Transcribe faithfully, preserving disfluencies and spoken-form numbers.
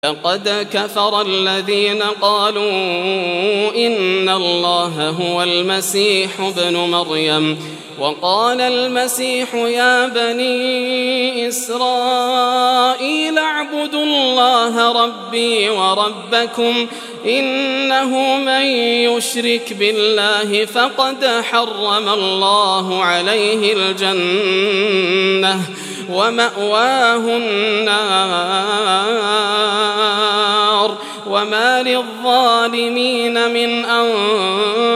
لقد كفر الذين قالوا إن الله هو المسيح ابن مريم وقال المسيح يا بني إسرائيل اعبدوا الله ربي وربكم إنه من يشرك بالله فقد حرم الله عليه الجنة ومأواه النار وما للظالمين من أنصار.